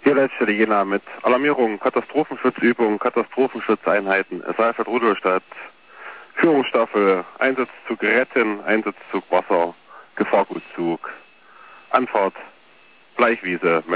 Hier Leitstelle Jena mit Alarmierung, Katastrophenschutzübung, Katastrophenschutzeinheiten, Saalfeld Rudolstadt, Führungsstaffel, Einsatzzug Retten, Einsatzzug Wasser, Gefahrgutzug, Anfahrt, Bleichwiese.